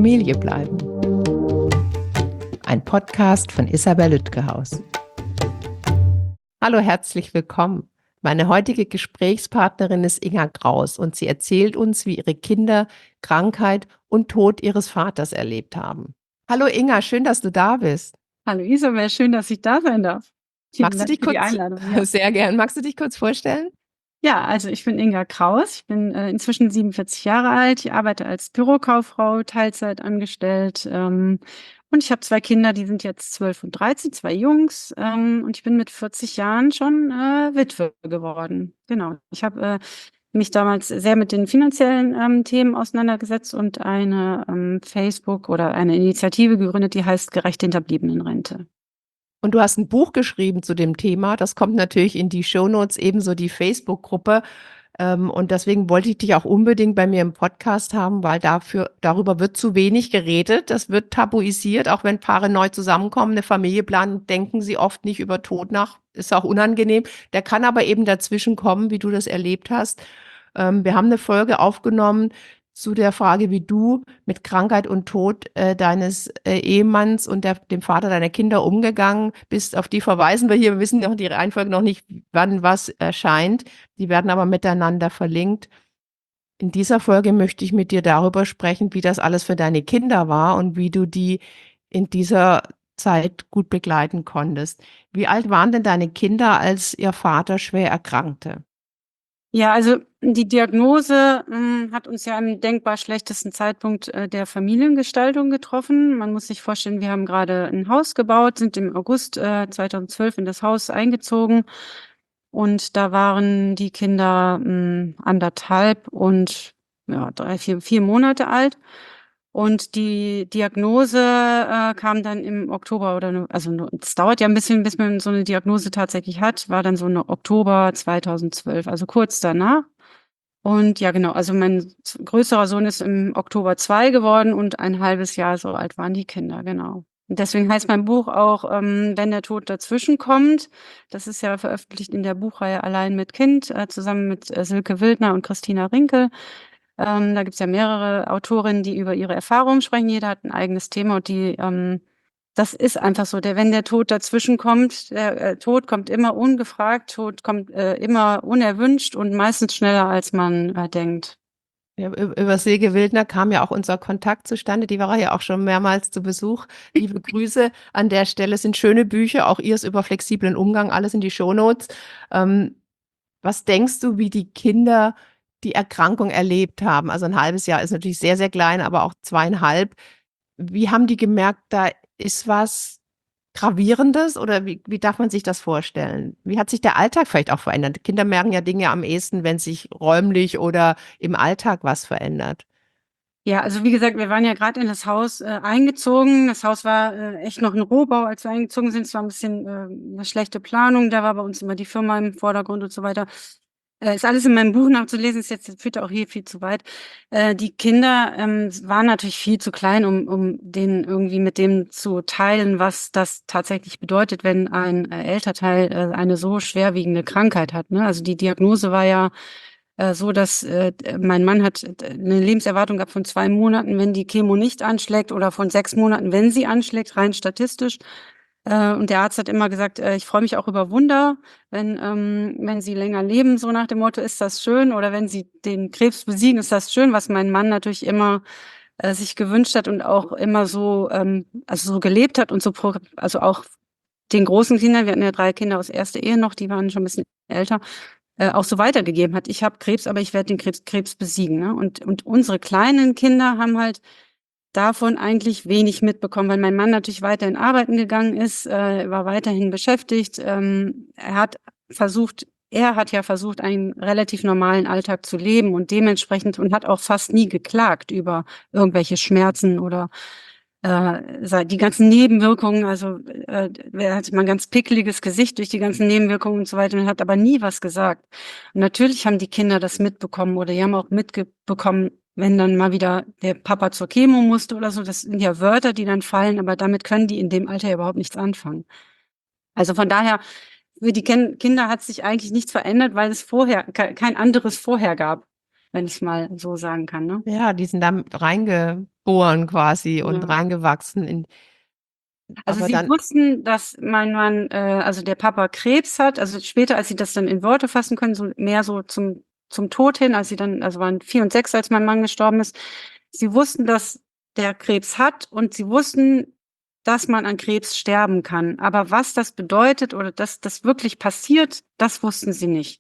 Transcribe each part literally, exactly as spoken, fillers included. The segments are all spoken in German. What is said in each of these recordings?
Familie bleiben. Ein Podcast von Isabel Lütgehaus. Hallo, herzlich willkommen. Meine heutige Gesprächspartnerin ist Inga Kraus und sie erzählt uns, wie ihre Kinder Krankheit und Tod ihres Vaters erlebt haben. Hallo Inga, schön, dass du da bist. Hallo Isabel, schön, dass ich da sein darf. Vielen Magst du Dank dich für die kurz, Einladung. Ja. sehr gern, magst du dich kurz vorstellen? Ja, also ich bin Inga Kraus, ich bin äh, inzwischen siebenundvierzig Jahre alt, ich arbeite als Bürokauffrau, Teilzeit angestellt ähm, und ich habe zwei Kinder, die sind jetzt zwölf und dreizehn, zwei Jungs ähm, und ich bin mit vierzig Jahren schon äh, Witwe geworden. Genau, ich habe äh, mich damals sehr mit den finanziellen ähm, Themen auseinandergesetzt und eine ähm, Facebook- oder eine Initiative gegründet, die heißt Gerecht Hinterbliebenenrente. Und du hast ein Buch geschrieben zu dem Thema. Das kommt natürlich in die Shownotes, ebenso die Facebook-Gruppe. Ähm, und deswegen wollte ich dich auch unbedingt bei mir im Podcast haben, weil dafür, darüber wird zu wenig geredet. Das wird tabuisiert, auch wenn Paare neu zusammenkommen, eine Familie planen, denken sie oft nicht über Tod nach. Ist auch unangenehm. Der kann aber eben dazwischen kommen, wie du das erlebt hast. Ähm, wir haben eine Folge aufgenommen zu der Frage, wie du mit Krankheit und Tod äh, deines äh, Ehemanns und der, dem Vater deiner Kinder umgegangen bist. Auf die verweisen wir hier. Wir wissen noch die Reihenfolge noch nicht, wann was erscheint. Die werden aber miteinander verlinkt. In dieser Folge möchte ich mit dir darüber sprechen, wie das alles für deine Kinder war und wie du die in dieser Zeit gut begleiten konntest. Wie alt waren denn deine Kinder, als ihr Vater schwer erkrankte? Ja, also die Diagnose mh, hat uns ja am denkbar schlechtesten Zeitpunkt äh, der Familiengestaltung getroffen. Man muss sich vorstellen, wir haben gerade ein Haus gebaut, sind im August äh, zweitausendzwölf in das Haus eingezogen und da waren die Kinder mh, anderthalb und ja, drei, vier, vier Monate alt. Und die Diagnose äh, kam dann im Oktober oder no- also no- es dauert ja ein bisschen, bis man so eine Diagnose tatsächlich hat, war dann so eine Oktober zweitausendzwölf, also kurz danach. Und ja, genau, also mein z- größerer Sohn ist im Oktober zwei geworden und ein halbes Jahr so alt waren die Kinder, genau. Und deswegen heißt mein Buch auch, ähm, wenn der Tod dazwischen kommt. Das ist ja veröffentlicht in der Buchreihe Allein mit Kind, äh, zusammen mit äh, Silke Wildner und Christina Rinkel. Ähm, da gibt's ja mehrere Autorinnen, die über ihre Erfahrungen sprechen. Jeder hat ein eigenes Thema und die, ähm, das ist einfach so. Der, wenn der Tod dazwischen kommt, der äh, Tod kommt immer ungefragt, Tod kommt äh, immer unerwünscht und meistens schneller, als man äh, denkt. Ja, ü- über Silke Wildner kam ja auch unser Kontakt zustande. Die war ja auch schon mehrmals zu Besuch. Liebe Grüße an der Stelle. Es sind schöne Bücher, auch ihrs über flexiblen Umgang, alles in die Shownotes. Ähm, was denkst du, wie die Kinder die Erkrankung erlebt haben? Also ein halbes Jahr ist natürlich sehr, sehr klein, aber auch zweieinhalb. Wie haben die gemerkt, da ist was Gravierendes oder wie, wie darf man sich das vorstellen? Wie hat sich der Alltag vielleicht auch verändert? Kinder merken ja Dinge am ehesten, wenn sich räumlich oder im Alltag was verändert. Ja, also wie gesagt, wir waren ja gerade in das Haus äh, eingezogen. Das Haus war äh, echt noch ein Rohbau, als wir eingezogen sind. Es war ein bisschen äh, eine schlechte Planung. Da war bei uns immer die Firma im Vordergrund und so weiter. Äh, ist alles in meinem Buch nachzulesen, ist jetzt, führt auch hier viel zu weit. Äh, die Kinder ähm, waren natürlich viel zu klein, um, um denen irgendwie mit dem zu teilen, was das tatsächlich bedeutet, wenn ein äh, Elternteil äh, eine so schwerwiegende Krankheit hat. Ne? Also die Diagnose war ja äh, so, dass äh, mein Mann hat äh, eine Lebenserwartung gehabt von zwei Monaten, wenn die Chemo nicht anschlägt, oder von sechs Monaten, wenn sie anschlägt, rein statistisch. Äh, und der Arzt hat immer gesagt, äh, ich freue mich auch über Wunder, wenn, ähm, wenn sie länger leben, so nach dem Motto, ist das schön, oder wenn sie den Krebs besiegen, ist das schön, was mein Mann natürlich immer äh, sich gewünscht hat und auch immer so, ähm, also so gelebt hat und so, pro, also auch den großen Kindern, wir hatten ja drei Kinder aus erster Ehe noch, die waren schon ein bisschen älter, äh, auch so weitergegeben hat. Ich habe Krebs, aber ich werde den Krebs, Krebs besiegen. Ne? Und, und unsere kleinen Kinder haben halt davon eigentlich wenig mitbekommen, weil mein Mann natürlich weiterhin arbeiten gegangen ist, äh, war weiterhin beschäftigt. Ähm, er hat versucht, er hat ja versucht, einen relativ normalen Alltag zu leben und dementsprechend und hat auch fast nie geklagt über irgendwelche Schmerzen oder äh, die ganzen Nebenwirkungen. Also äh, er hatte mal ein ganz pickeliges Gesicht durch die ganzen Nebenwirkungen und so weiter und hat aber nie was gesagt. Und natürlich haben die Kinder das mitbekommen oder die haben auch mitbekommen, wenn dann mal wieder der Papa zur Chemo musste oder so. Das sind ja Wörter, die dann fallen, aber damit können die in dem Alter ja überhaupt nichts anfangen. Also von daher, für die Ken- Kinder hat sich eigentlich nichts verändert, weil es vorher ke- kein anderes vorher gab, wenn ich es mal so sagen kann. Ne? Ja, die sind da reinge, geboren quasi und Ja. reingewachsen in Also, aber sie dann wussten, dass mein Mann, äh also, der Papa Krebs hat. Also, später, als sie das dann in Worte fassen können, so mehr so zum zum Tod hin, als sie dann also, waren vier und sechs, als mein Mann gestorben ist. Sie wussten, dass der Krebs hat und sie wussten, dass man an Krebs sterben kann. Aber was das bedeutet oder dass das wirklich passiert, das wussten sie nicht.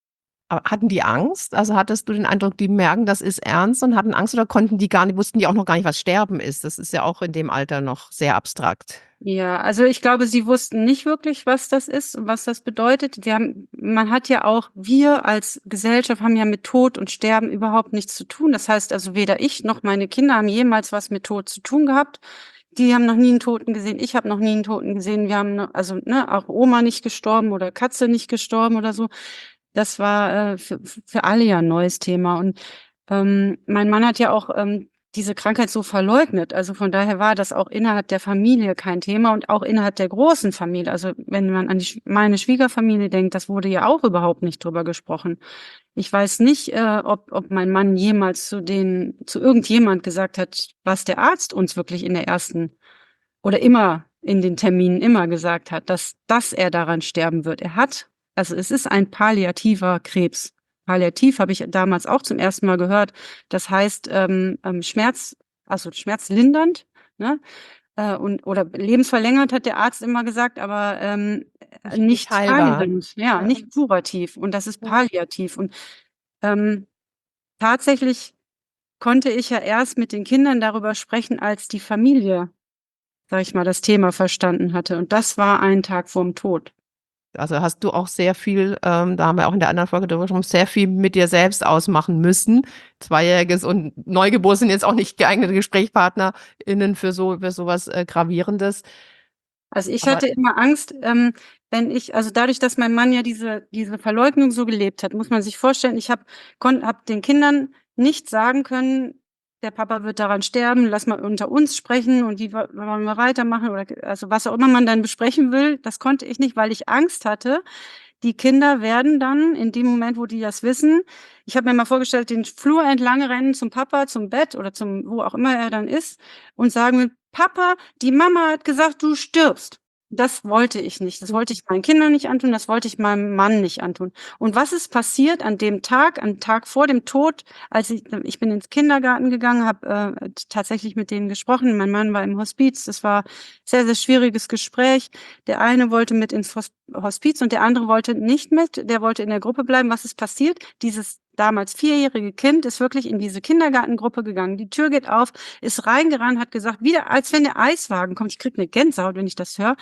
a hatten die Angst? Also, hattest du den Eindruck, die merken, das ist ernst und hatten Angst oder konnten die gar nicht wussten die auch noch gar nicht, was Sterben ist? Das ist ja auch in dem Alter noch sehr abstrakt. Ja, also, ich glaube, sie wussten nicht wirklich, was das ist und was das bedeutet. Die haben man hat ja auch wir als Gesellschaft haben ja mit Tod und Sterben überhaupt nichts zu tun. Das heißt also, weder ich noch meine Kinder haben jemals was mit Tod zu tun gehabt. Die haben noch nie 'n Toten gesehen. Ich habe noch nie 'n Toten gesehen. Wir haben ne also, ne, auch Oma nicht gestorben oder Katze nicht gestorben oder so. Das war, äh, für für alle ja 'n neues Thema. Und, ähm, mein Mann hat ja auch, ähm, diese Krankheit so verleugnet. Also, von daher war das auch innerhalb der Familie kein Thema und auch innerhalb der großen Familie. Also, wenn man an die Sch meine Schwiegerfamilie denkt, das wurde ja auch überhaupt nicht drüber gesprochen. Ich weiß nicht, äh, ob ob mein Mann jemals zu denen zu irgendjemand gesagt hat, was der Arzt uns wirklich in der ersten oder immer in den Terminen immer gesagt hat, dass dass er daran sterben wird. Er hat also, es ist ein palliativer Krebs. Palliativ habe ich damals auch zum ersten Mal gehört. Das heißt, ähm, ähm, Schmerz also, schmerzlindernd, ne? Äh, und oder lebensverlängernd, hat der Arzt immer gesagt, aber, ähm, äh, Nicht nicht nicht heilbar. heilend, ja, Ja. nicht kurativ und das ist Ja. palliativ. Und, ähm, tatsächlich konnte ich ja erst mit den Kindern darüber sprechen, als die Familie, sage ich mal, das Thema verstanden hatte und das war einen Tag vorm Tod. Also, hast du auch sehr viel, ähm da haben wir auch in der anderen Folge drüber gesprochen, sehr viel mit dir selbst ausmachen müssen. Zweijähriges und Neugeborene sind jetzt auch nicht geeignete GesprächspartnerInnen für so für so was, äh, Gravierendes. Also, ich Aber hatte immer Angst, ähm, wenn ich also, dadurch, dass mein Mann ja diese diese Verleugnung so gelebt hat, muss man sich vorstellen, ich habe konn habe den Kindern nicht sagen können: „Der Papa wird daran sterben, lass mal unter uns sprechen und wie wo wollen wir weitermachen?“ Oder g also, was auch immer man dann besprechen will, das konnte ich nicht, weil ich Angst hatte, die Kinder werden dann in dem Moment, wo die das wissen ich habe mir mal vorgestellt, den Flur entlang rennen zum Papa, zum Bett oder zum wo auch immer er dann ist und sagen: „Papa, die Mama hat gesagt, du stirbst.“ Das wollte ich nicht. Das wollte ich meinen Kindern nicht antun, das wollte ich meinem Mann nicht antun. Und was ist passiert an dem Tag, am Tag vor dem Tod, als ich ich bin ins Kindergarten gegangen, habe, äh, t tatsächlich mit denen gesprochen. Mein Mann war im Hospiz. Das war sehr, sehr schwieriges Gespräch. Der eine wollte mit ins Hos Hospiz und der andere wollte nicht mit. Der wollte in der Gruppe bleiben. Was ist passiert? Dieses damals vierjährige Kind ist wirklich in diese Kindergartengruppe gegangen. Die Tür geht auf, ist reingerannt, hat gesagt, wieder als wenn der Eiswagen kommt. Ich kriege 'ne Gänsehaut, wenn ich das höre: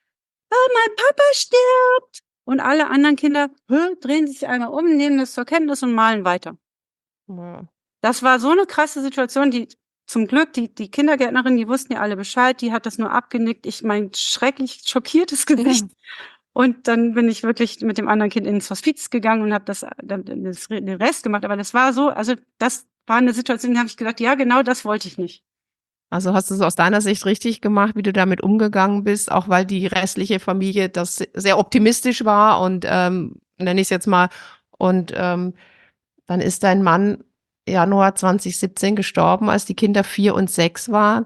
„Ah, mein Papa stirbt!“ Und alle anderen Kinder, hä, drehen sich einmal um, nehmen das zur Kenntnis und malen weiter. Ja. Das war so 'ne krasse Situation, die zum Glück die die Kindergärtnerin, die wussten ja alle Bescheid, die hat das nur abgenickt. Ich mein schrecklich schockiertes Gesicht. Und dann bin ich wirklich mit dem anderen Kind ins Hospiz gegangen und habe das dann das den Rest gemacht. Aber das war so also, das war 'ne Situation, da habe ich gesagt: „Ja, genau das wollte ich nicht.“ Also, hast du's aus deiner Sicht richtig gemacht, wie du damit umgegangen bist, auch weil die restliche Familie das s sehr optimistisch war und, ähm, nenne ich's jetzt mal und, ähm, dann ist dein Mann Januar zweitausendsiebzehn gestorben, als die Kinder vier und sechs waren.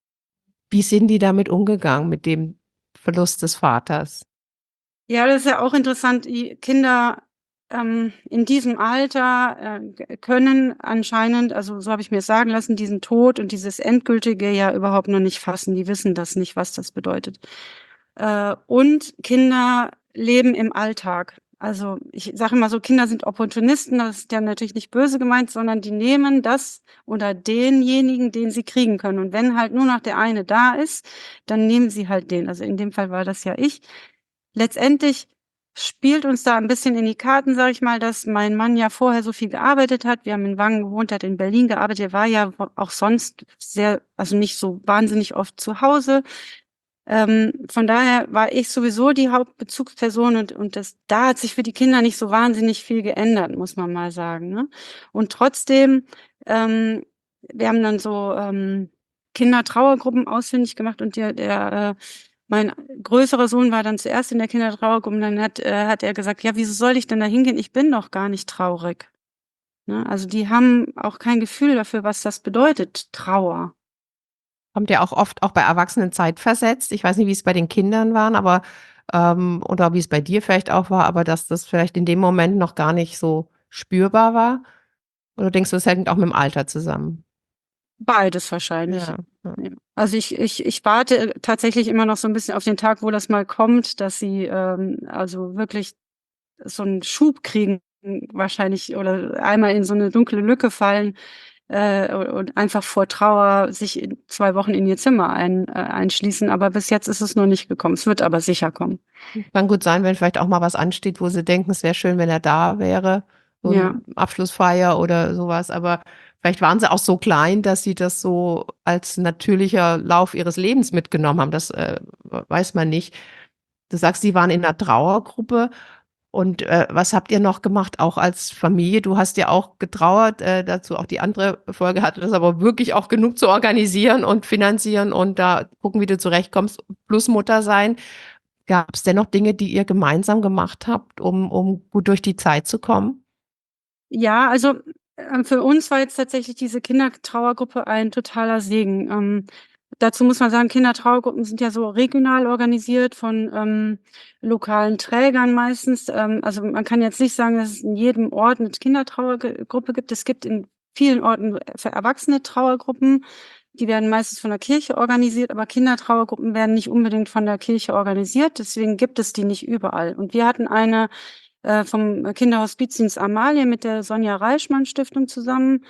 Wie sind die damit umgegangen mit dem Verlust des Vaters? Ja, das ist ja auch interessant. Die Kinder, ähm, in diesem Alter, äh, k können anscheinend also, so habe ich mir's sagen lassen, diesen Tod und dieses Endgültige ja überhaupt noch nicht fassen. Die wissen das nicht, was das bedeutet. Äh, und Kinder leben im Alltag. Also, ich sage immer so, Kinder sind Opportunisten. Das ist ja natürlich nicht böse gemeint, sondern die nehmen das oder denjenigen, den sie kriegen können. Und wenn halt nur noch der eine da ist, dann nehmen sie halt den. Also, in dem Fall war das ja ich. Letztendlich spielt uns da 'n bisschen in die Karten, sage ich mal, dass mein Mann ja vorher so viel gearbeitet hat. Wir haben in Wangen gewohnt, der hat in Berlin gearbeitet. Er war ja w auch sonst sehr also, nicht so wahnsinnig oft zu Hause. Ähm, von daher war ich sowieso die Hauptbezugsperson und und das da hat sich für die Kinder nicht so wahnsinnig viel geändert, muss man mal sagen, ne? Und trotzdem, ähm wir haben dann so, ähm, Kindertrauergruppen ausfindig gemacht und der der, äh mein größerer Sohn war dann zuerst in der Kindertrauergruppe und dann hat äh, hat er gesagt: „Ja, wieso soll ich denn da hingehen? Ich bin doch gar nicht traurig.“ Ne? Also, die haben auch kein Gefühl dafür, was das bedeutet, Trauer. Kommt ja auch oft auch bei Erwachsenen zeitversetzt. Ich weiß nicht, wie es bei den Kindern waren, aber ähm, oder wie es bei dir vielleicht auch war, aber dass das vielleicht in dem Moment noch gar nicht so spürbar war? Oder denkst du, es hängt auch mit dem Alter zusammen? Beides wahrscheinlich. Ja, ja. Ja. Also ich ich ich warte tatsächlich immer noch so ein bisschen auf den Tag, wo das mal kommt, dass sie, ähm, also wirklich so einen Schub kriegen wahrscheinlich oder einmal in so eine dunkle Lücke fallen, äh, u und einfach vor Trauer sich in zwei Wochen in ihr Zimmer ein äh, einschließen. Aber bis jetzt ist es noch nicht gekommen. Es wird aber sicher kommen. Kann gut sein, wenn vielleicht auch mal was ansteht, wo sie denken, es wäre schön, wenn er da wäre, so Ja. 'n Abschlussfeier oder so was. Aber vielleicht waren sie auch so klein, dass sie das so als natürlicher Lauf ihres Lebens mitgenommen haben. Das, äh, weiß man nicht. Du sagst, sie waren in 'ner Trauergruppe und, äh, was habt ihr noch gemacht, auch als Familie? Du hast ja auch getrauert, äh, dazu auch die andere Folge hatte das aber wirklich auch genug zu organisieren und finanzieren und da gucken, wie du zurechtkommst, plus Mutter sein. Gab's denn noch Dinge, die ihr gemeinsam gemacht habt, um um gut durch die Zeit zu kommen? Ja, also, ähm, für uns war jetzt tatsächlich diese Kindertrauergruppe ein totaler Segen. Ähm, dazu muss man sagen, Kindertrauergruppen sind ja so regional organisiert von, ähm, lokalen Trägern meistens. Ähm, also, man kann jetzt nicht sagen, dass es in jedem Ort 'ne Kindertrauergruppe gibt. Es gibt in vielen Orten äh, für Erwachsene Trauergruppen. Die werden meistens von der Kirche organisiert, aber Kindertrauergruppen werden nicht unbedingt von der Kirche organisiert, deswegen gibt es die nicht überall. Und wir hatten eine äh, vom Kinderhospizdienst Amalie mit der Sonja Reichmann Stiftung zusammen.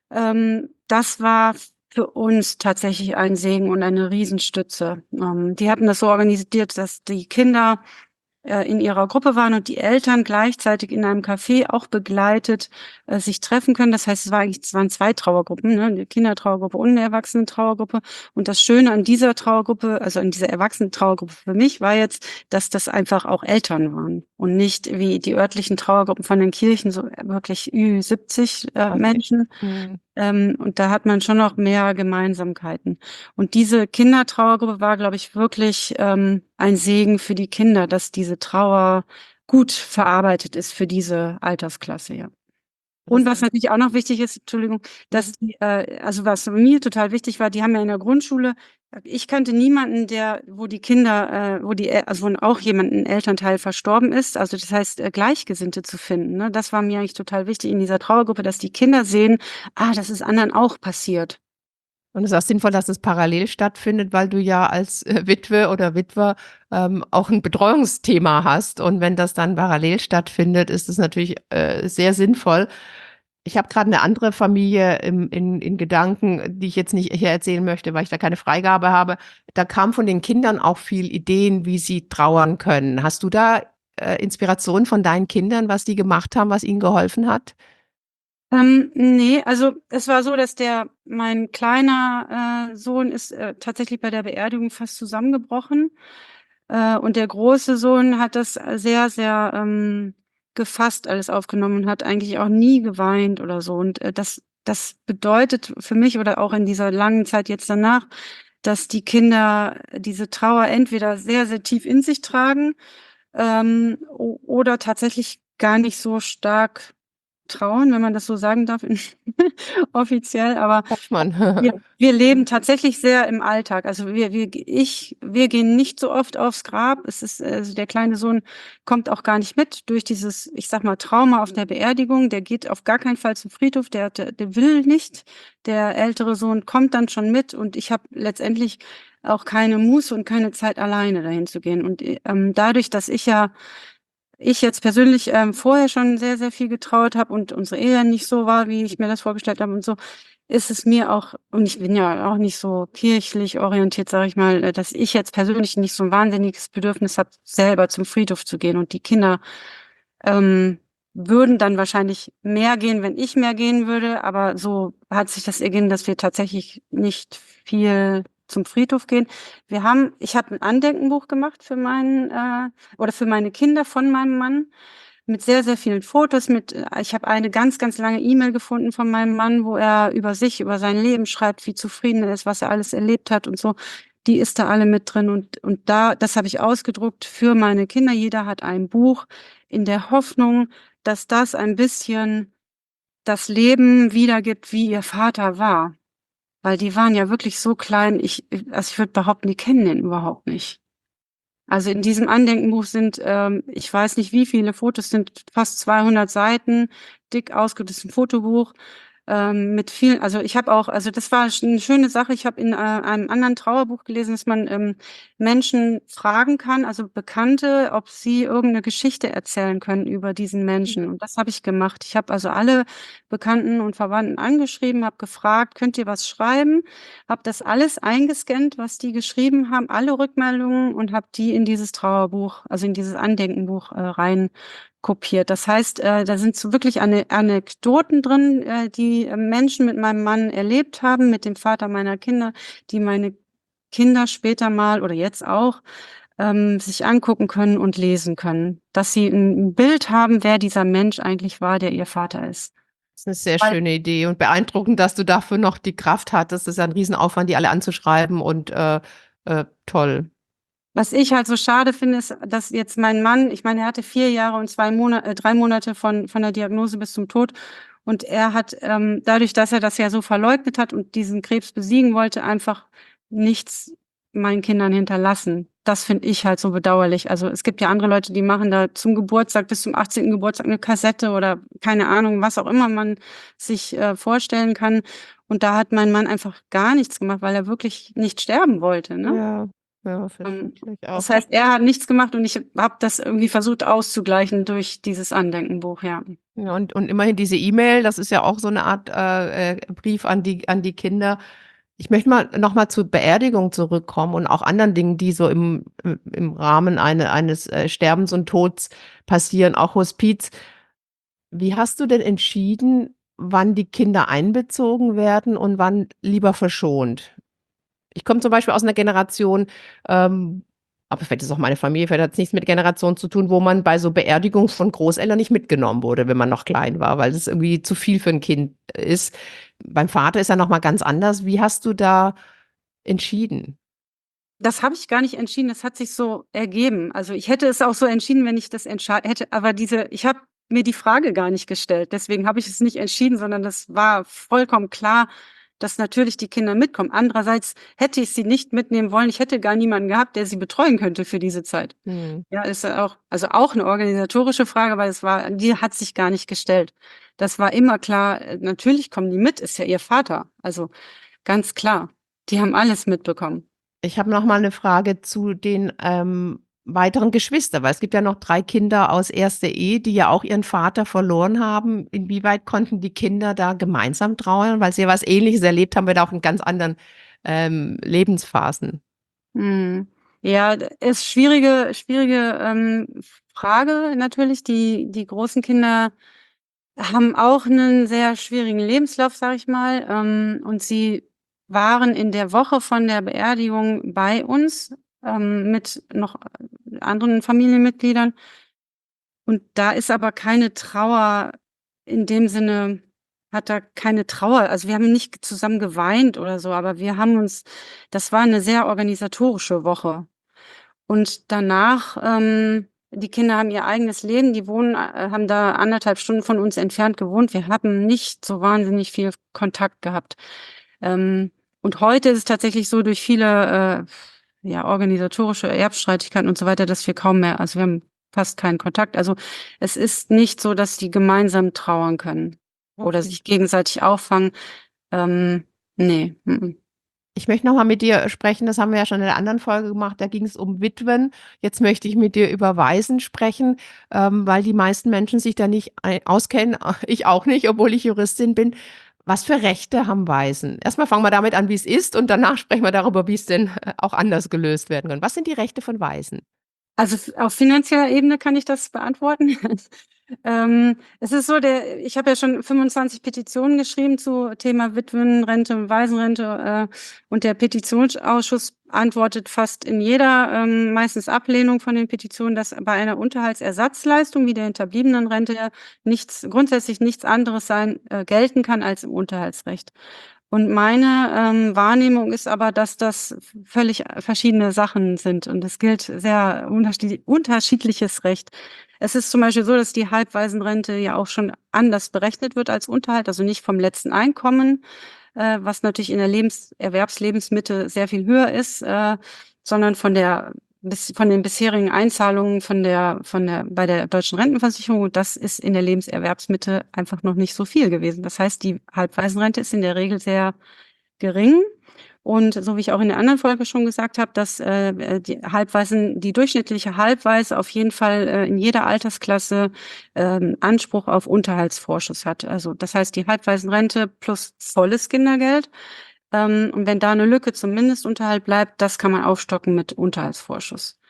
Ähm, das war für uns tatsächlich ein Segen und eine Riesenstütze. Ähm, die hatten das so organisiert, dass die Kinder äh, in ihrer Gruppe waren und die Eltern gleichzeitig in einem Café auch begleitet äh, sich treffen können. Das heißt, es war eigentlich es waren zwei Trauergruppen, ne, 'ne Kindertrauergruppe und 'ne Erwachsenentrauergruppe. Und das Schöne an dieser Trauergruppe, also an dieser Erwachsenentrauergruppe für mich, war jetzt, dass das einfach auch Eltern waren und nicht wie die örtlichen Trauergruppen von den Kirchen, so wirklich Ü siebzig äh, Okay. Menschen. Mhm. Ähm, und da hat man schon noch mehr Gemeinsamkeiten. Und diese Kindertrauergruppe war, glaube ich, wirklich, ähm, ein Segen für die Kinder, dass diese Trauer gut verarbeitet ist für diese Altersklasse, ja. Und was Interessant. natürlich auch noch wichtig ist, Entschuldigung, Mhm. dass die, äh also, was mir total wichtig war, die haben ja in der Grundschule äh, ich kannte niemanden, der wo die Kinder, äh wo die El also, wo auch jemand 'n Elternteil verstorben ist. Also, das heißt, äh, Gleichgesinnte zu finden, ne? Das war mir eigentlich total wichtig in dieser Trauergruppe, dass die Kinder sehen: „Ah, das ist anderen auch passiert.“ Und es ist auch sinnvoll, dass es parallel stattfindet, weil du ja als, äh, Witwe oder Witwer, ähm, auch 'n Betreuungsthema hast. Und wenn das dann parallel stattfindet, ist es natürlich, äh, sehr sinnvoll. Ich habe grad 'ne andere Familie im in in Gedanken, die ich jetzt nicht hier erzählen möchte, weil ich da keine Freigabe habe. Da kam von den Kindern auch viel Ideen, wie sie trauern können. Hast du da, äh, Inspiration von deinen Kindern, was die gemacht haben, was ihnen geholfen hat? Ähm, ne, also, es war so, dass der mein kleiner, äh, Sohn ist, äh, tatsächlich bei der Beerdigung fast zusammengebrochen. Äh, und der große Sohn hat das, äh, sehr, sehr, ähm, gefasst alles aufgenommen und hat eigentlich auch nie geweint oder so. Und, äh, das das bedeutet für mich oder auch in dieser langen Zeit jetzt danach, dass die Kinder diese Trauer entweder sehr, sehr tief in sich tragen, ähm, o oder tatsächlich gar nicht so stark trauern, wenn man das so sagen darf offiziell, aber Darf man. wir wir leben tatsächlich sehr im Alltag. Also, wir wir ich wir gehen nicht so oft aufs Grab. Es ist also, der kleine Sohn kommt auch gar nicht mit durch dieses, ich sage mal, Trauma auf der Beerdigung. Der geht auf gar keinen Fall zum Friedhof, der der der will nicht. Der ältere Sohn kommt dann schon mit und ich habe letztendlich auch keine Muße und keine Zeit, alleine dahin zu gehen. Und, äh, ähm, dadurch, dass ich ja ich jetzt persönlich, ähm, vorher schon sehr, sehr viel getrauert habe und unsere Ehe nicht so war, wie ich mir das vorgestellt habe und so, ist es mir auch und ich bin ja auch nicht so kirchlich orientiert, sage ich mal, äh, dass ich jetzt persönlich nicht so 'n wahnsinniges Bedürfnis habe, selber zum Friedhof zu gehen. Und die Kinder, ähm, würden dann wahrscheinlich mehr gehen, wenn ich mehr gehen würde, aber so hat sich das ergeben, dass wir tatsächlich nicht viel zum Friedhof gehen. Wir haben ich habe 'n Andenkenbuch gemacht für meinen, äh oder für meine Kinder von meinem Mann mit sehr, sehr vielen Fotos, mit äh, ich habe eine ganz, ganz lange E-Mail gefunden von meinem Mann, wo er über sich, über sein Leben schreibt, wie zufrieden er ist, was er alles erlebt hat und so. Die ist da alle mit drin und und da das habe ich ausgedruckt für meine Kinder. Jeder hat ein Buch in der Hoffnung, dass das ein bisschen das Leben wiedergibt, wie ihr Vater war. Weil die waren ja wirklich so klein, ich also, ich würde behaupten, die kennen den überhaupt nicht. Also, in diesem Andenkenbuch sind, ähm, ich weiß nicht, wie viele Fotos, sind fast zweihundert Seiten, dick ausgedrucktes Fotobuch, ähm, mit vielen also, ich habe auch also, das war sch 'ne schöne Sache. Ich habe in, äh, einem anderen Trauerbuch gelesen, dass man, ähm, Menschen fragen kann, also Bekannte, ob sie irgend 'ne Geschichte erzählen können über diesen Menschen. Und das habe ich gemacht. Ich habe also alle Bekannten und Verwandten angeschrieben, habe gefragt: „Könnt ihr was schreiben?“ Habe das alles eingescannt, was die geschrieben haben, alle Rückmeldungen und habe die in dieses Trauerbuch, also in dieses Andenkenbuch, äh, rein kopiert. Das heißt, äh, da sind so wirklich Ane Anekdoten drin, äh, die, äh, Menschen mit meinem Mann erlebt haben, mit dem Vater meiner Kinder, die meine Kinder später mal oder jetzt auch, ähm, sich angucken können und lesen können, dass sie 'n 'n Bild haben, wer dieser Mensch eigentlich war, der ihr Vater ist. Ist 'ne sehr Weil schöne Idee und beeindruckend, dass du dafür noch die Kraft hattest. Das ist ja 'n Riesenaufwand, die alle anzuschreiben und, äh, äh, toll. Was ich halt so schade finde, ist, dass jetzt mein Mann ich meine, er hatte vier Jahre und zwei Mona äh, drei Monate von von der Diagnose bis zum Tod. Und er hat, ähm, dadurch, dass er das ja so verleugnet hat und diesen Krebs besiegen wollte, einfach nichts meinen Kindern hinterlassen. Das finde ich halt so bedauerlich. Also, es gibt ja andere Leute, die machen da zum Geburtstag bis zum achtzehnten Geburtstag 'ne Kassette oder keine Ahnung, was auch immer man sich, äh, vorstellen kann. Und da hat mein Mann einfach gar nichts gemacht, weil er wirklich nicht sterben wollte, ne? Ja, ja, Ähm, verständlich das auch. heißt, er hat nichts gemacht und ich habe das irgendwie versucht auszugleichen durch dieses Andenkenbuch, ja. Ja, und und immerhin diese E-Mail, das ist ja auch so 'ne Art, äh, äh, Brief an die an die Kinder. Ich möchte mal noch mal zur Beerdigung zurückkommen und auch anderen Dingen, die so im im im Rahmen eine eines, äh, Sterbens und Tods passieren, auch Hospiz. Wie hast du denn entschieden, wann die Kinder einbezogen werden und wann lieber verschont? Ich komme zum Beispiel aus 'ner Generation, ähm aber vielleicht ist auch meine Familie, vielleicht hat's nichts mit Generation zu tun, wo man bei so Beerdigung von Großeltern nicht mitgenommen wurde, wenn man noch klein war, weil das irgendwie zu viel für 'n Kind ist. Beim Vater ist ja noch mal ganz anders. Wie hast du da entschieden? Das habe ich gar nicht entschieden, das hat sich so ergeben. Also, ich hätte es auch so entschieden, wenn ich das entschei hätte aber diese ich habe mir die Frage gar nicht gestellt. Deswegen habe ich es nicht entschieden, sondern das war vollkommen klar, dass natürlich die Kinder mitkommen. Andererseits hätte ich sie nicht mitnehmen wollen. Ich hätte gar niemanden gehabt, der sie betreuen könnte für diese Zeit. Mhm. Ja, ist ja auch also, auch 'ne organisatorische Frage, weil es war die hat sich gar nicht gestellt. Das war immer klar, äh, natürlich kommen die mit, ist ja ihr Vater. Also, ganz klar. Die haben alles mitbekommen. Ich habe noch mal 'ne Frage zu den, ähm, weiteren Geschwister, weil es gibt ja noch drei Kinder aus erster Ehe, die ja auch ihren Vater verloren haben. Inwieweit konnten die Kinder da gemeinsam trauern, weil sie ja was Ähnliches erlebt haben, wenn auch in ganz anderen, ähm, Lebensphasen? Mhm. Ja, d ist schwierige schwierige, ähm, Frage natürlich. Die die großen Kinder haben auch 'nen sehr schwierigen Lebenslauf, sage ich mal, ähm, und sie waren in der Woche von der Beerdigung bei uns, ähm, mit noch anderen Familienmitgliedern. Und da ist aber keine Trauer in dem Sinne hat da keine Trauer also, wir haben nicht zusammen geweint oder so, aber wir haben uns das war 'ne sehr organisatorische Woche. Und danach ähm, die Kinder haben ihr eigenes Leben, die wohnen äh, haben da anderthalb Stunden von uns entfernt gewohnt. Wir haben nicht so wahnsinnig viel Kontakt gehabt. Ähm, und heute ist es tatsächlich so durch viele, äh, ja, organisatorische Erbstreitigkeiten und so weiter, dass wir kaum mehr also, wir haben fast keinen Kontakt. Also, es ist nicht so, dass die gemeinsam trauern können oder Okay. sich gegenseitig auffangen. Ähm, ne, m-m. Ich möchte noch mal mit dir sprechen, das haben wir ja schon in der anderen Folge gemacht, da ging's um Witwen. Jetzt möchte ich mit dir über Waisen sprechen, ähm, weil die meisten Menschen sich da nicht ei auskennen, ich auch nicht, obwohl ich Juristin bin. Was für Rechte haben Waisen? Erst mal fangen wir damit an, wie's ist und danach sprechen wir darüber, wie's denn auch anders gelöst werden kann. Was sind die Rechte von Waisen? Also, f auf finanzieller Ebene kann ich das beantworten. Ähm, es ist so, der ich habe ja schon fünfundzwanzig Petitionen geschrieben zu Thema Witwenrente und Waisenrente, äh, und der Petitionsausschuss antwortet fast in jeder, ähm, meistens Ablehnung von den Petitionen, dass bei einer Unterhaltsersatzleistung wie der Hinterbliebenenrente nichts grundsätzlich nichts anderes sein äh, gelten kann als im Unterhaltsrecht. Und meine, ähm, Wahrnehmung ist aber, dass das v völlig verschiedene Sachen sind und es gilt sehr unterschiedli unterschiedliches Recht. Es ist zum Beispiel so, dass die Halbwaisenrente ja auch schon anders berechnet wird als Unterhalt, also nicht vom letzten Einkommen, äh, was natürlich in der Lebens Erwerbslebensmitte sehr viel höher ist, äh, sondern von der bis von den bisherigen Einzahlungen von der von der bei der Deutschen Rentenversicherung, und das ist in der Lebenserwerbsmitte einfach noch nicht so viel gewesen. Das heißt, die Halbwaisenrente ist in der Regel sehr gering. Und so wie ich auch in der anderen Folge schon gesagt habe, dass äh, die Halbwaisen, die durchschnittliche Halbwaise auf jeden Fall äh, in jeder Altersklasse ähm, Anspruch auf Unterhaltsvorschuss hat. Also das heißt, die Halbwaisenrente plus volles Kindergeld. Ähm, und wenn da eine Lücke zum Mindestunterhalt bleibt, das kann man aufstocken mit Unterhaltsvorschuss.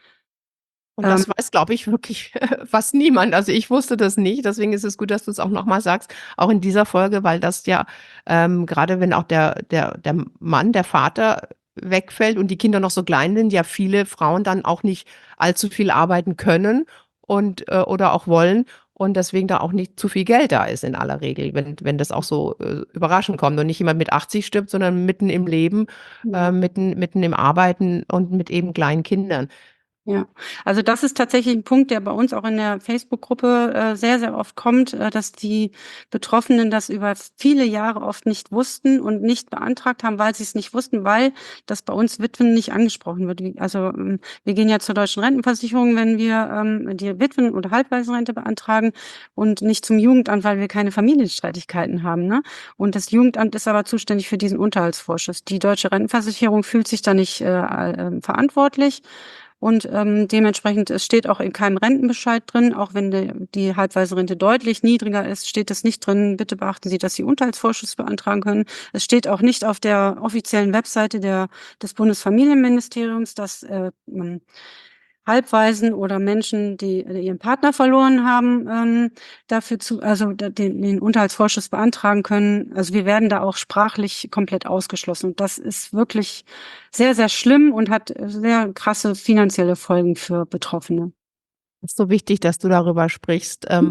Und das weiß, glaube ich, wirklich fast niemand. Also ich wusste das nicht. Deswegen ist es gut, dass du es auch nochmal sagst, auch in dieser Folge, weil das ja ähm, gerade wenn auch der, der, der Mann, der Vater wegfällt und die Kinder noch so klein sind, ja viele Frauen dann auch nicht allzu viel arbeiten können und äh, oder auch wollen. Und deswegen da auch nicht zu viel Geld da ist in aller Regel, wenn, wenn das auch so äh, überraschend kommt und nicht jemand mit achtzig stirbt, sondern mitten im Leben, Ja. äh, mitten, mitten im Arbeiten und mit eben kleinen Kindern. Ja, also das ist tatsächlich ein Punkt, der bei uns auch in der Facebook-Gruppe äh, sehr, sehr oft kommt, äh, dass die Betroffenen das über viele Jahre oft nicht wussten und nicht beantragt haben, weil sie es nicht wussten, weil das bei uns Witwen nicht angesprochen wird. Wie- Also ähm, wir gehen ja zur Deutschen Rentenversicherung, wenn wir ähm, die Witwen- oder Halbwaisenrente beantragen, und nicht zum Jugendamt, weil wir keine Familienstreitigkeiten haben, ne? Und das Jugendamt ist aber zuständig für diesen Unterhaltsvorschuss. Die Deutsche Rentenversicherung fühlt sich da nicht äh, äh, verantwortlich. Und ähm, dementsprechend, es steht auch in keinem Rentenbescheid drin, auch wenn die, die Halbwaisenrente deutlich niedriger ist, steht es nicht drin. Bitte beachten Sie, dass Sie Unterhaltsvorschuss beantragen können. Es steht auch nicht auf der offiziellen Webseite der, des Bundesfamilienministeriums, dass äh, man Halbwaisen oder Menschen, die äh, ihren Partner verloren haben, ähm, dafür zu, also da- den, den Unterhaltsvorschuss beantragen können. Also wir werden da auch sprachlich komplett ausgeschlossen. Und das ist wirklich sehr, sehr schlimm und hat sehr krasse finanzielle Folgen für Betroffene. Ist so wichtig, dass du darüber sprichst. Ähm,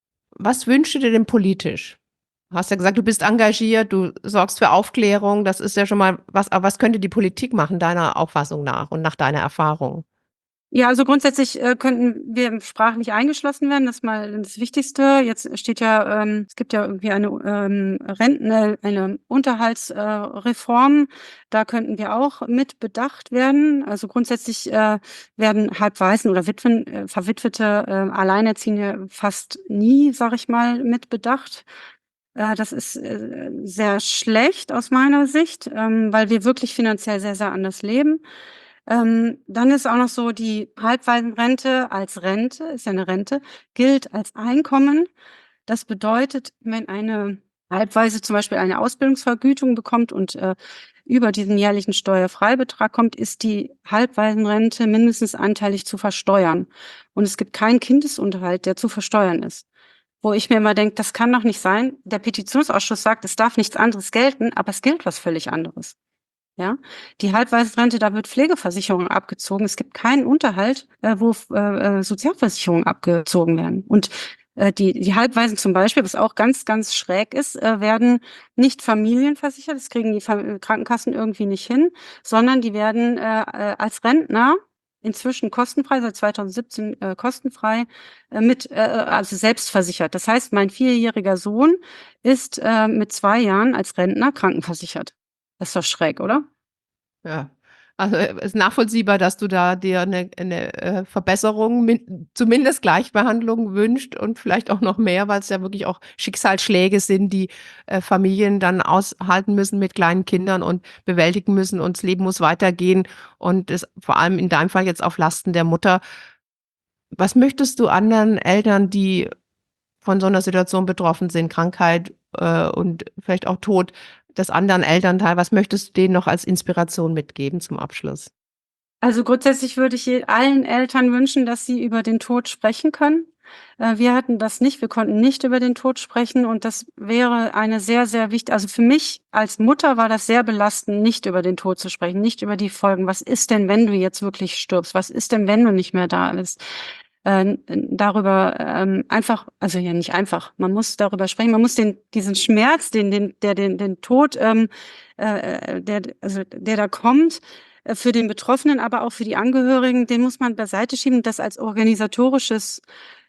was wünschst du dir denn politisch? Du hast ja gesagt, du bist engagiert, du sorgst für Aufklärung. Das ist ja schon mal was. Aber was könnte die Politik machen, deiner Auffassung nach und nach deiner Erfahrung? Ja, also grundsätzlich äh, könnten wir sprachlich eingeschlossen werden. Das ist mal das Wichtigste. Jetzt steht ja, ähm, es gibt ja irgendwie eine ähm, Renten, äh, eine Unterhaltsreform. Äh, Reform. Da könnten wir auch mit bedacht werden. Also grundsätzlich äh, werden Halbwaisen oder Witwen, äh, Verwitwete, äh, Alleinerziehende fast nie, sag ich mal, mit bedacht. Äh, das ist äh, sehr schlecht aus meiner Sicht, ähm, weil wir wirklich finanziell sehr, sehr anders leben. Ähm, dann ist auch noch so, die Halbwaisenrente als Rente, ist ja eine Rente, gilt als Einkommen. Das bedeutet, wenn eine Halbwaise zum Beispiel eine Ausbildungsvergütung bekommt und äh, über diesen jährlichen Steuerfreibetrag kommt, ist die Halbwaisenrente mindestens anteilig zu versteuern. Und es gibt keinen Kindesunterhalt, der zu versteuern ist. Wo ich mir immer denke, das kann doch nicht sein. Der Petitionsausschuss sagt, es darf nichts anderes gelten, aber es gilt was völlig anderes. Ja, die Halbwaisenrente, da wird Pflegeversicherung abgezogen. Es gibt keinen Unterhalt, äh, wo äh, Sozialversicherungen abgezogen werden. Und äh, die, die Halbwaisen zum Beispiel, was auch ganz, ganz schräg ist, äh, werden nicht familienversichert. Das kriegen die Fa- Krankenkassen irgendwie nicht hin, sondern die werden äh, äh, als Rentner inzwischen kostenfrei, seit zweitausendsiebzehn äh, kostenfrei, äh, mit, äh, also selbstversichert. Das heißt, mein vierjähriger Sohn ist äh, mit zwei Jahren als Rentner krankenversichert. Das ist doch schräg, oder? Ja. Also äh, ist nachvollziehbar, dass du da dir eine, eine äh, Verbesserung, min zumindest Gleichbehandlung wünscht und vielleicht auch noch mehr, weil es ja wirklich auch Schicksalsschläge sind, die äh, Familien dann aushalten müssen mit kleinen Kindern und bewältigen müssen und das Leben muss weitergehen und es vor allem in deinem Fall jetzt auf Lasten der Mutter. Was möchtest du anderen Eltern, die von so einer Situation betroffen sind, Krankheit, äh, und vielleicht auch Tod des anderen Elternteils, was möchtest du denen noch als Inspiration mitgeben zum Abschluss? Also grundsätzlich würde ich je- allen Eltern wünschen, dass sie über den Tod sprechen können. Äh, Wir hatten das nicht, wir konnten nicht über den Tod sprechen, und das wäre eine sehr, sehr wichtige, also für mich als Mutter war das sehr belastend, nicht über den Tod zu sprechen, nicht über die Folgen. Was ist denn, wenn du jetzt wirklich stirbst? Was ist denn, wenn du nicht mehr da bist? Äh, darüber ähm, einfach, also ja nicht einfach, man muss darüber sprechen, man muss den, diesen Schmerz, den, den, der den, den Tod, ähm, äh, der, also der da kommt, äh, für den Betroffenen, aber auch für die Angehörigen, den muss man beiseite schieben, das als organisatorisches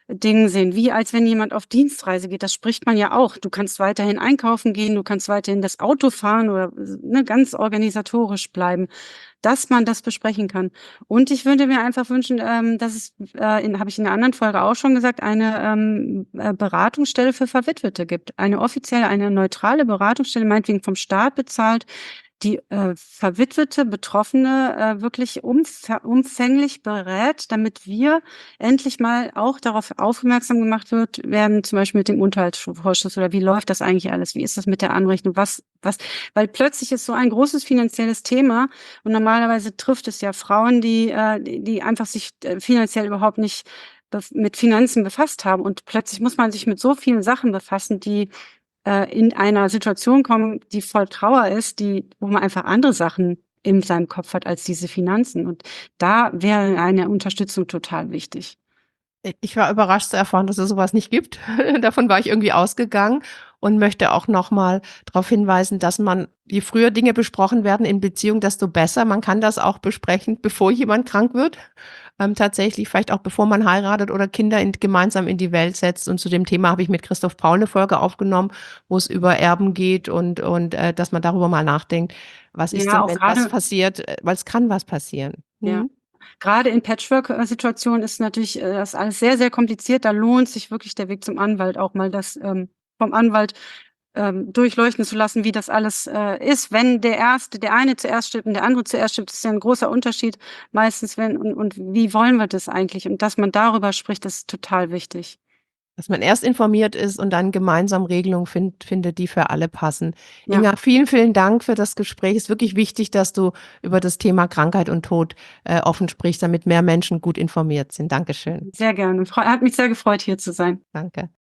Dingen sehen, wie als wenn jemand auf Dienstreise geht. Das spricht man ja auch. Du kannst weiterhin einkaufen gehen, du kannst weiterhin das Auto fahren oder, ne, ganz organisatorisch bleiben, dass man das besprechen kann. Und ich würde mir einfach wünschen, ähm, dass es, äh, in habe ich in 'ner anderen Folge auch schon gesagt, eine, ähm, äh, Beratungsstelle für Verwitwete gibt. Eine offizielle, eine neutrale Beratungsstelle, meinetwegen vom Staat bezahlt, die, äh, verwitwete Betroffene, äh, wirklich umfa umfänglich berät, damit wir endlich mal auch darauf aufmerksam gemacht wird werden, zum Beispiel mit dem Unterhaltsvorschuss oder wie läuft das eigentlich alles? Wie ist das mit der Anrechnung? Was was weil plötzlich ist so ein großes finanzielles Thema und normalerweise trifft es ja Frauen, die, äh die die einfach sich, äh, finanziell überhaupt nicht bef mit Finanzen befasst haben und plötzlich muss man sich mit so vielen Sachen befassen, die äh, in einer Situation kommen, die voll Trauer ist, die wo man einfach andere Sachen in seinem Kopf hat als diese Finanzen. Und da wäre eine Unterstützung total wichtig. I ich war überrascht zu erfahren, dass es so was nicht gibt. Davon war ich irgendwie ausgegangen und möchte auch noch mal drauf hinweisen, dass man je früher Dinge besprochen werden in Beziehung, desto besser. Man kann das auch besprechen, bevor jemand krank wird. Ähm, tatsächlich vielleicht auch bevor man heiratet oder Kinder in gemeinsam in die Welt setzt. Und zu dem Thema habe ich mit Christoph Paul 'ne Folge aufgenommen, wo es über Erben geht und und, äh, dass man darüber mal nachdenkt: „Was ist Ja, denn, auch wenn das grade passiert?“ Äh, weil es kann was passieren. Ja. Mhm. Grade in Patchwork äh, Situationen ist natürlich, äh, das alles sehr, sehr kompliziert. Da lohnt sich wirklich der Weg zum Anwalt, auch mal das, ähm, vom Anwalt, ähm, durchleuchten zu lassen, wie das alles, äh, ist. Wenn der erste der eine zuerst stirbt und der andere zuerst stirbt, ist ja 'n großer Unterschied meistens, wenn und und wie wollen wir das eigentlich? Und dass man darüber spricht, das ist total wichtig. Dass man erst informiert ist und dann gemeinsam Regelungen find findet, die für alle passen. Ja. Inga, vielen, vielen Dank für das Gespräch. Ist wirklich wichtig, dass du über das Thema Krankheit und Tod, äh, offen sprichst, damit mehr Menschen gut informiert sind. Dankeschön. Sehr gerne. Freu hat mich sehr gefreut, hier zu sein. Danke.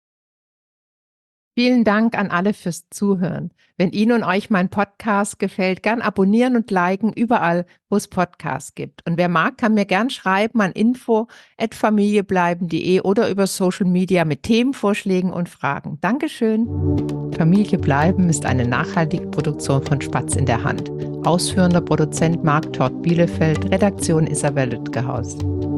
Vielen Dank an alle fürs Zuhören. Wenn Ihnen und euch mein Podcast gefällt, gern abonnieren und liken überall, wo es Podcasts gibt. Und wer mag, kann mir gern schreiben an info at familiebleiben punkt de oder über Social Media mit Themenvorschlägen und Fragen. Dankeschön. Familie bleiben ist eine nachhaltige Produktion von Spatz in der Hand. Ausführender Produzent Marc Todt Bielefeld, Redaktion Isabel Lütgehaus.